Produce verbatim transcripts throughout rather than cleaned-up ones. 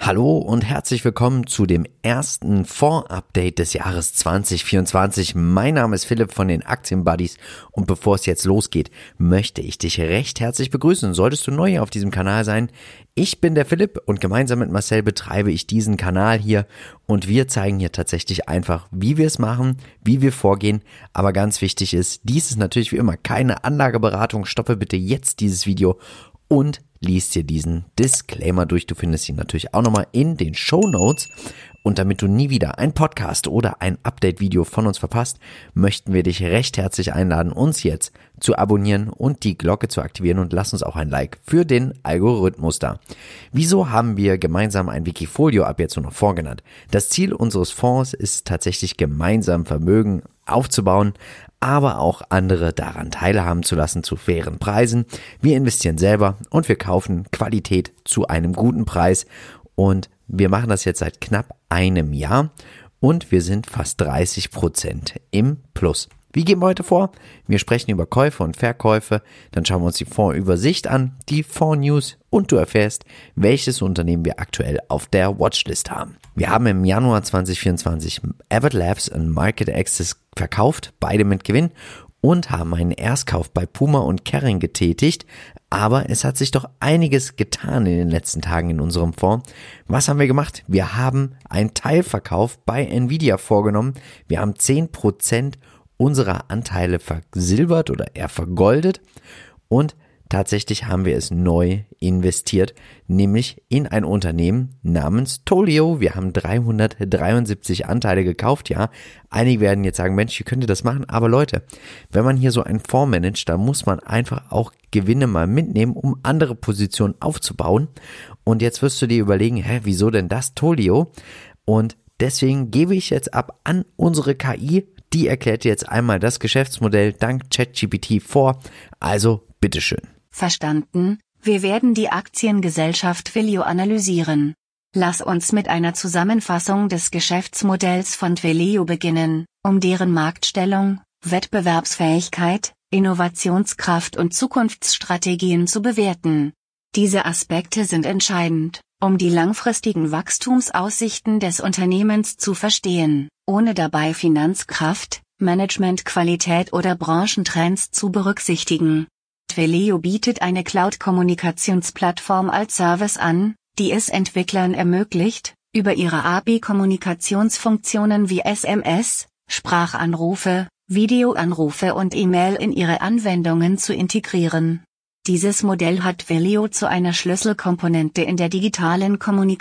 Hallo und herzlich willkommen zu dem ersten Fonds-Update des Jahres zwanzig vierundzwanzig. Mein Name ist Philipp von den Aktienbuddies und bevor es jetzt losgeht, möchte ich dich recht herzlich begrüßen. Solltest du neu hier auf diesem Kanal sein, ich bin der Philipp und gemeinsam mit Marcel betreibe ich diesen Kanal hier und wir zeigen hier tatsächlich einfach, wie wir es machen, wie wir vorgehen. Aber ganz wichtig ist, dies ist natürlich wie immer keine Anlageberatung. Stoppe bitte jetzt dieses Video und liest dir diesen Disclaimer durch. Du findest ihn natürlich auch nochmal in den Shownotes. Und damit du nie wieder ein Podcast oder ein Update-Video von uns verpasst, möchten wir dich recht herzlich einladen, uns jetzt zu abonnieren und die Glocke zu aktivieren und lass uns auch ein Like für den Algorithmus da. Wieso haben wir gemeinsam ein Wikifolio ab jetzt nur noch Fonds genannt? Das Ziel unseres Fonds ist tatsächlich gemeinsam Vermögen aufzubauen, aber auch andere daran teilhaben zu lassen zu fairen Preisen. Wir investieren selber und wir kaufen Qualität zu einem guten Preis und wir machen das jetzt seit knapp einem Jahr und wir sind fast dreißig Prozent im Plus. Wie gehen wir heute vor? Wir sprechen über Käufe und Verkäufe, dann schauen wir uns die Fondsübersicht an, die Fonds-News und du erfährst, welches Unternehmen wir aktuell auf der Watchlist haben. Wir haben im Januar zwanzig vierundzwanzig Abbott Labs und Market Access verkauft, beide mit Gewinn und haben einen Erstkauf bei Puma und Kering getätigt, aber es hat sich doch einiges getan in den letzten Tagen in unserem Fonds. Was haben wir gemacht? Wir haben einen Teilverkauf bei Nvidia vorgenommen. Wir haben zehn Prozent unserer Anteile versilbert oder eher vergoldet und tatsächlich haben wir es neu investiert, nämlich in ein Unternehmen namens Tolio. Wir haben dreihundertdreiundsiebzig Anteile gekauft, ja. Einige werden jetzt sagen, Mensch, wie könnt ihr das machen? Aber Leute, wenn man hier so einen Fonds managt, dann muss man einfach auch Gewinne mal mitnehmen, um andere Positionen aufzubauen. Und jetzt wirst du dir überlegen, hä, wieso denn das Tolio? Und deswegen gebe ich jetzt ab an unsere K I. Die erklärt dir jetzt einmal das Geschäftsmodell dank ChatGPT vor. Also, bitteschön. Verstanden, wir werden die Aktiengesellschaft Twilio analysieren. Lass uns mit einer Zusammenfassung des Geschäftsmodells von Twilio beginnen, um deren Marktstellung, Wettbewerbsfähigkeit, Innovationskraft und Zukunftsstrategien zu bewerten. Diese Aspekte sind entscheidend, um die langfristigen Wachstumsaussichten des Unternehmens zu verstehen, ohne dabei Finanzkraft, Managementqualität oder Branchentrends zu berücksichtigen. Twilio bietet eine Cloud-Kommunikationsplattform als Service an, die es Entwicklern ermöglicht, über ihre A P I-Kommunikationsfunktionen wie S M S, Sprachanrufe, Videoanrufe und E-Mail in ihre Anwendungen zu integrieren. Dieses Modell hat Twilio zu einer Schlüsselkomponente in der digitalen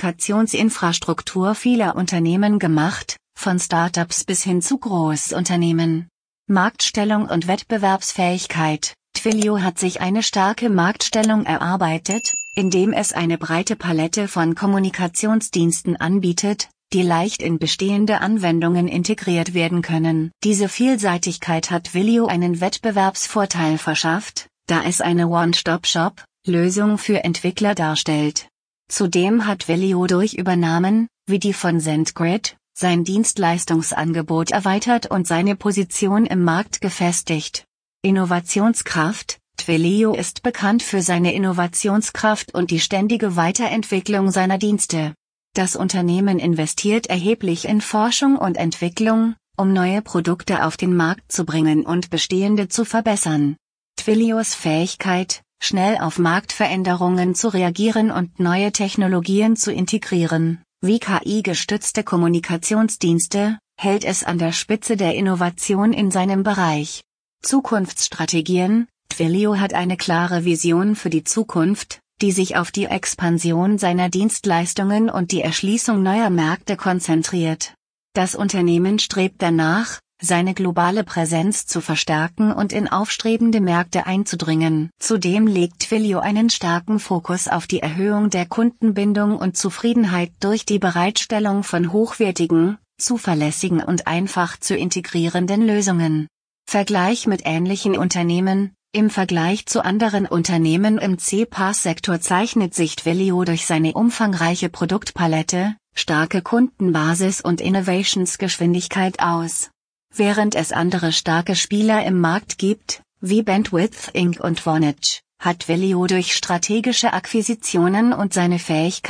Kommunikationsinfrastruktur vieler Unternehmen gemacht, von Startups bis hin zu Großunternehmen. Marktstellung und Wettbewerbsfähigkeit. Twilio hat sich eine starke Marktstellung erarbeitet, indem es eine breite Palette von Kommunikationsdiensten anbietet, die leicht in bestehende Anwendungen integriert werden können. Diese Vielseitigkeit hat Twilio einen Wettbewerbsvorteil verschafft, da es eine One-Stop-Shop-Lösung für Entwickler darstellt. Zudem hat Twilio durch Übernahmen, wie die von SendGrid, sein Dienstleistungsangebot erweitert und seine Position im Markt gefestigt. Innovationskraft. Twilio ist bekannt für seine Innovationskraft und die ständige Weiterentwicklung seiner Dienste. Das Unternehmen investiert erheblich in Forschung und Entwicklung, um neue Produkte auf den Markt zu bringen und bestehende zu verbessern. Twilios Fähigkeit, schnell auf Marktveränderungen zu reagieren und neue Technologien zu integrieren, wie K I-gestützte Kommunikationsdienste, hält es an der Spitze der Innovation in seinem Bereich. Zukunftsstrategien. Twilio hat eine klare Vision für die Zukunft, die sich auf die Expansion seiner Dienstleistungen und die Erschließung neuer Märkte konzentriert. Das Unternehmen strebt danach, seine globale Präsenz zu verstärken und in aufstrebende Märkte einzudringen. Zudem legt Twilio einen starken Fokus auf die Erhöhung der Kundenbindung und Zufriedenheit durch die Bereitstellung von hochwertigen, zuverlässigen und einfach zu integrierenden Lösungen. Vergleich mit ähnlichen Unternehmen. Im Vergleich zu anderen Unternehmen im C PaaS-Sektor zeichnet sich Twilio durch seine umfangreiche Produktpalette, starke Kundenbasis und Innovationsgeschwindigkeit aus. Während es andere starke Spieler im Markt gibt, wie Bandwidth Incorporated und Vonage, hat Twilio durch strategische Akquisitionen und seine Fähigkeit,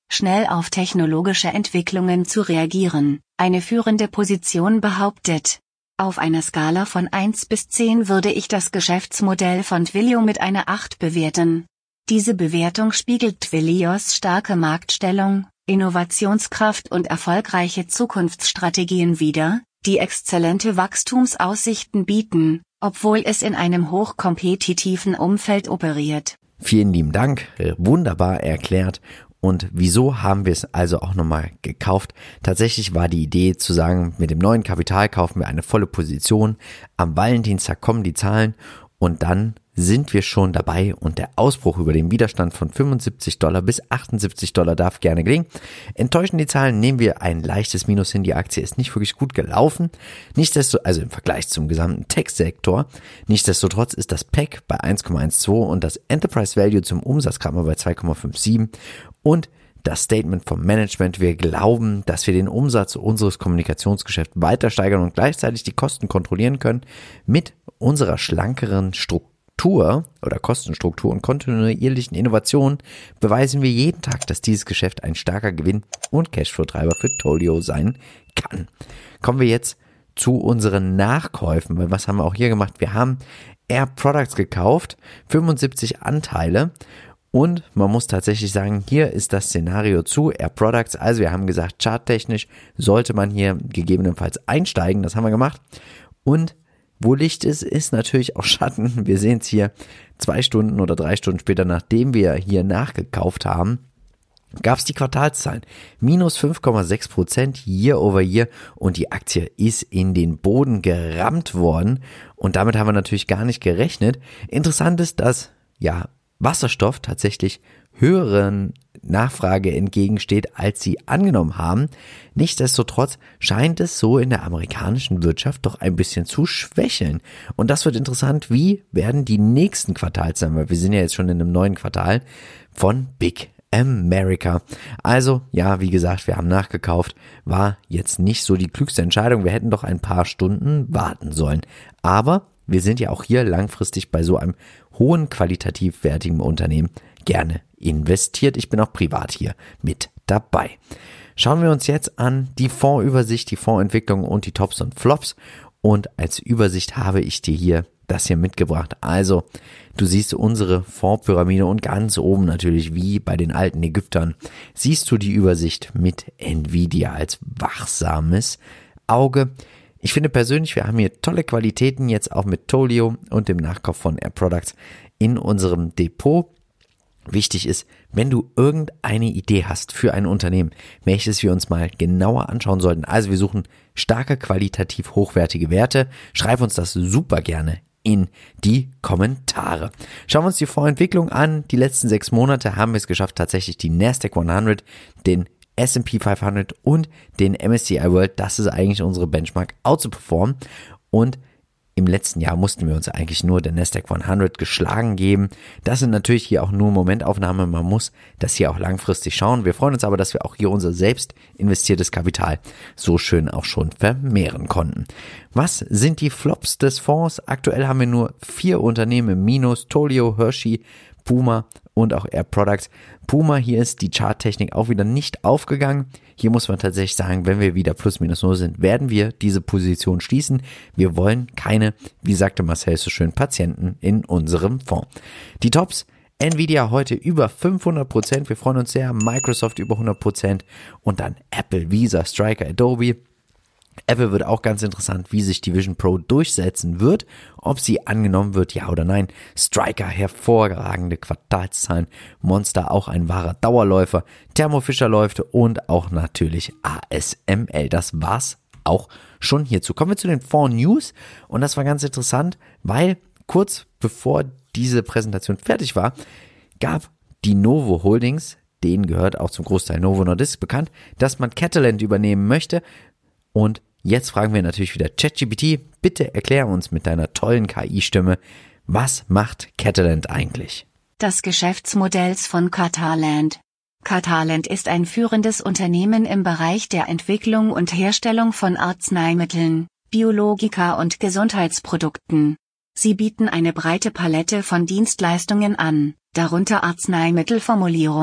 schnell auf technologische Entwicklungen zu reagieren, eine führende Position behauptet. Auf einer Skala von eins bis zehn würde ich das Geschäftsmodell von Twilio mit einer acht bewerten. Diese Bewertung spiegelt Twilios starke Marktstellung, Innovationskraft und erfolgreiche Zukunftsstrategien wider, die exzellente Wachstumsaussichten bieten, obwohl es in einem hochkompetitiven Umfeld operiert. Vielen lieben Dank, wunderbar erklärt. Und wieso haben wir es also auch nochmal gekauft? Tatsächlich war die Idee zu sagen, mit dem neuen Kapital kaufen wir eine volle Position. Am Valentinstag kommen die Zahlen und dann sind wir schon dabei und der Ausbruch über den Widerstand von fünfundsiebzig Dollar bis achtundsiebzig Dollar darf gerne gelingen. Enttäuschen die Zahlen, nehmen wir ein leichtes Minus hin. Die Aktie ist nicht wirklich gut gelaufen. Nichtsdestotrotz, also im Vergleich zum gesamten Tech-Sektor, nichtsdestotrotz ist das P E C bei eins Komma zwölf und das Enterprise Value zum Umsatz gerade mal bei zwei Komma siebenundfünfzig und das Statement vom Management, wir glauben, dass wir den Umsatz unseres Kommunikationsgeschäfts weiter steigern und gleichzeitig die Kosten kontrollieren können mit unserer schlankeren Struktur oder Kostenstruktur und kontinuierlichen Innovationen beweisen wir jeden Tag, dass dieses Geschäft ein starker Gewinn und Cashflow-Treiber für Twilio sein kann. Kommen wir jetzt zu unseren Nachkäufen, weil was haben wir auch hier gemacht? Wir haben Air Products gekauft, fünfundsiebzig Anteile. Und man muss tatsächlich sagen, hier ist das Szenario zu Air Products. Also wir haben gesagt, charttechnisch sollte man hier gegebenenfalls einsteigen. Das haben wir gemacht. Und wo Licht ist, ist natürlich auch Schatten. Wir sehen es hier zwei Stunden oder drei Stunden später, nachdem wir hier nachgekauft haben, gab es die Quartalszahlen. Minus fünf Komma sechs Prozent year over year und die Aktie ist in den Boden gerammt worden. Und damit haben wir natürlich gar nicht gerechnet. Interessant ist, dass, ja, Wasserstoff tatsächlich höheren Nachfrage entgegensteht, als sie angenommen haben. Nichtsdestotrotz scheint es so in der amerikanischen Wirtschaft doch ein bisschen zu schwächeln. Und das wird interessant, wie werden die nächsten Quartalszahlen, weil wir sind ja jetzt schon in einem neuen Quartal von Big America. Also, ja, wie gesagt, wir haben nachgekauft, war jetzt nicht so die klügste Entscheidung. Wir hätten doch ein paar Stunden warten sollen. Aber wir sind ja auch hier langfristig bei so einem hohen qualitativ wertigen Unternehmen gerne investiert. Ich bin auch privat hier mit dabei. Schauen wir uns jetzt an die Fondsübersicht, die Fondsentwicklung und die Tops und Flops. Und als Übersicht habe ich dir hier das hier mitgebracht. Also, du siehst unsere Fondspyramide und ganz oben natürlich, wie bei den alten Ägyptern, siehst du die Übersicht mit Nvidia als wachsames Auge. Ich finde persönlich, wir haben hier tolle Qualitäten jetzt auch mit Twilio und dem Nachkauf von Air Products in unserem Depot. Wichtig ist, wenn du irgendeine Idee hast für ein Unternehmen, welches wir uns mal genauer anschauen sollten. Also wir suchen starke, qualitativ hochwertige Werte. Schreib uns das super gerne in die Kommentare. Schauen wir uns die Fondsentwicklung an. Die letzten sechs Monate haben wir es geschafft, tatsächlich die Nasdaq hundert, den S and P fünfhundert und den M S C I World, das ist eigentlich unsere Benchmark, outzuperformen. Und im letzten Jahr mussten wir uns eigentlich nur der Nasdaq hundert geschlagen geben. Das sind natürlich hier auch nur Momentaufnahmen. Man muss das hier auch langfristig schauen. Wir freuen uns aber, dass wir auch hier unser selbst investiertes Kapital so schön auch schon vermehren konnten. Was sind die Flops des Fonds? Aktuell haben wir nur vier Unternehmen im Minus. Twilio, Hershey, Puma und auch Air Products. Puma, hier ist die Charttechnik auch wieder nicht aufgegangen. Hier muss man tatsächlich sagen, wenn wir wieder plus minus null sind, werden wir diese Position schließen. Wir wollen keine, wie sagte Marcel so schön, Patienten in unserem Fonds. Die Tops: Nvidia heute über fünfhundert Prozent. Wir freuen uns sehr. Microsoft über hundert Prozent und dann Apple, Visa, Stryker, Adobe. Apple wird auch ganz interessant, wie sich die Vision Pro durchsetzen wird, ob sie angenommen wird, ja oder nein. Stryker, hervorragende Quartalszahlen, Monster auch ein wahrer Dauerläufer, Thermo Fisher läuft und auch natürlich A S M L. Das war's auch schon hierzu. Kommen wir zu den Fonds News und das war ganz interessant, weil kurz bevor diese Präsentation fertig war, gab die Novo Holdings, denen gehört auch zum Großteil Novo Nordisk bekannt, dass man Catalent übernehmen möchte. Und jetzt fragen wir natürlich wieder ChatGPT, bitte erklär uns mit deiner tollen K I-Stimme, was macht Catalent eigentlich? Das Geschäftsmodells von Catalent. Catalent ist ein führendes Unternehmen im Bereich der Entwicklung und Herstellung von Arzneimitteln, Biologika und Gesundheitsprodukten. Sie bieten eine breite Palette von Dienstleistungen an, darunter Arzneimittelformulierung,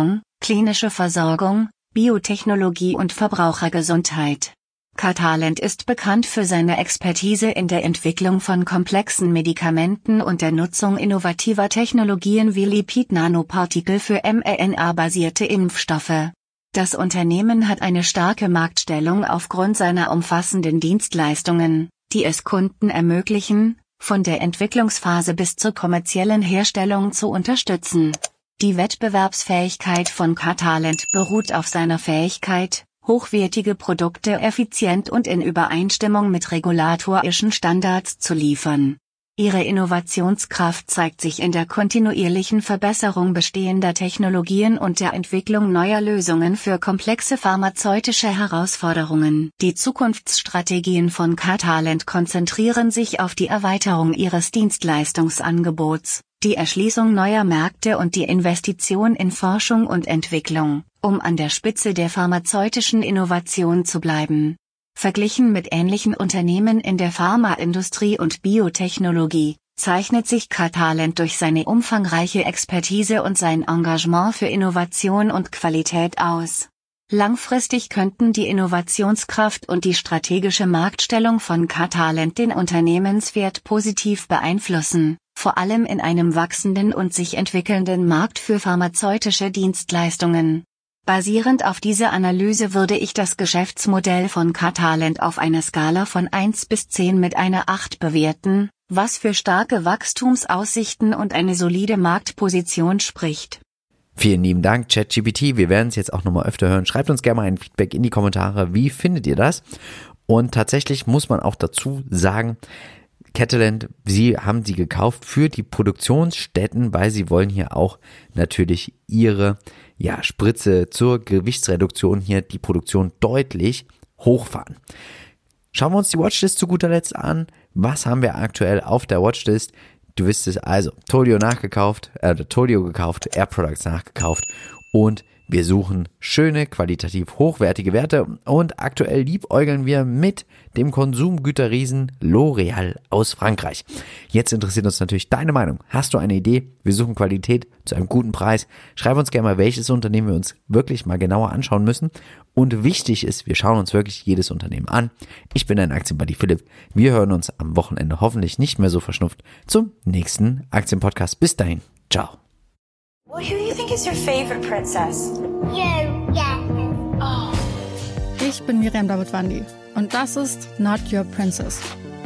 klinische Versorgung, Biotechnologie und Verbrauchergesundheit. Catalent ist bekannt für seine Expertise in der Entwicklung von komplexen Medikamenten und der Nutzung innovativer Technologien wie Lipid-Nanopartikel für mRNA-basierte Impfstoffe. Das Unternehmen hat eine starke Marktstellung aufgrund seiner umfassenden Dienstleistungen, die es Kunden ermöglichen, von der Entwicklungsphase bis zur kommerziellen Herstellung zu unterstützen. Die Wettbewerbsfähigkeit von Catalent beruht auf seiner Fähigkeit, hochwertige Produkte effizient und in Übereinstimmung mit regulatorischen Standards zu liefern. Ihre Innovationskraft zeigt sich in der kontinuierlichen Verbesserung bestehender Technologien und der Entwicklung neuer Lösungen für komplexe pharmazeutische Herausforderungen. Die Zukunftsstrategien von Catalent konzentrieren sich auf die Erweiterung ihres Dienstleistungsangebots, die Erschließung neuer Märkte und die Investition in Forschung und Entwicklung, um an der Spitze der pharmazeutischen Innovation zu bleiben. Verglichen mit ähnlichen Unternehmen in der Pharmaindustrie und Biotechnologie, zeichnet sich Catalent durch seine umfangreiche Expertise und sein Engagement für Innovation und Qualität aus. Langfristig könnten die Innovationskraft und die strategische Marktstellung von Catalent den Unternehmenswert positiv beeinflussen, vor allem in einem wachsenden und sich entwickelnden Markt für pharmazeutische Dienstleistungen. Basierend auf dieser Analyse würde ich das Geschäftsmodell von Catalent auf einer Skala von eins bis zehn mit einer acht bewerten, was für starke Wachstumsaussichten und eine solide Marktposition spricht. Vielen lieben Dank, ChatGPT. Wir werden es jetzt auch nochmal öfter hören. Schreibt uns gerne mal ein Feedback in die Kommentare. Wie findet ihr das? Und tatsächlich muss man auch dazu sagen, Catalent, sie haben sie gekauft für die Produktionsstätten, weil sie wollen hier auch natürlich ihre ja, Spritze zur Gewichtsreduktion hier die Produktion deutlich hochfahren. Schauen wir uns die Watchlist zu guter Letzt an. Was haben wir aktuell auf der Watchlist? Du wisst es also, Tollio nachgekauft, äh, Tollio gekauft, Air Products nachgekauft und wir suchen schöne, qualitativ hochwertige Werte und aktuell liebäugeln wir mit dem Konsumgüterriesen L'Oréal aus Frankreich. Jetzt interessiert uns natürlich deine Meinung. Hast du eine Idee? Wir suchen Qualität zu einem guten Preis. Schreib uns gerne mal, welches Unternehmen wir uns wirklich mal genauer anschauen müssen. Und wichtig ist, wir schauen uns wirklich jedes Unternehmen an. Ich bin dein Aktienbuddy Philipp. Wir hören uns am Wochenende hoffentlich nicht mehr so verschnupft zum nächsten Aktienpodcast. Bis dahin. Ciao. Well, who do you think is your favorite princess? You, yeah. Oh. Ich bin Miriam Davidwandi und das ist Not Your Princess.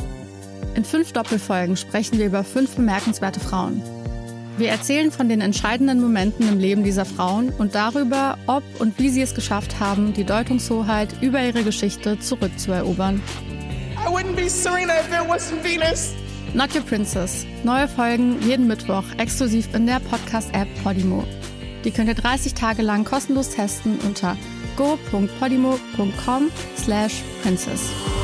In fünf Doppelfolgen sprechen wir über fünf bemerkenswerte Frauen. Wir erzählen von den entscheidenden Momenten im Leben dieser Frauen und darüber, ob und wie sie es geschafft haben, die Deutungshoheit über ihre Geschichte zurückzuerobern. I wouldn't be Serena if it wasn't Venus. Not Your Princess. Neue Folgen jeden Mittwoch exklusiv in der Podcast-App Podimo. Die könnt ihr dreißig Tage lang kostenlos testen unter go punkt podimo punkt com slash princess.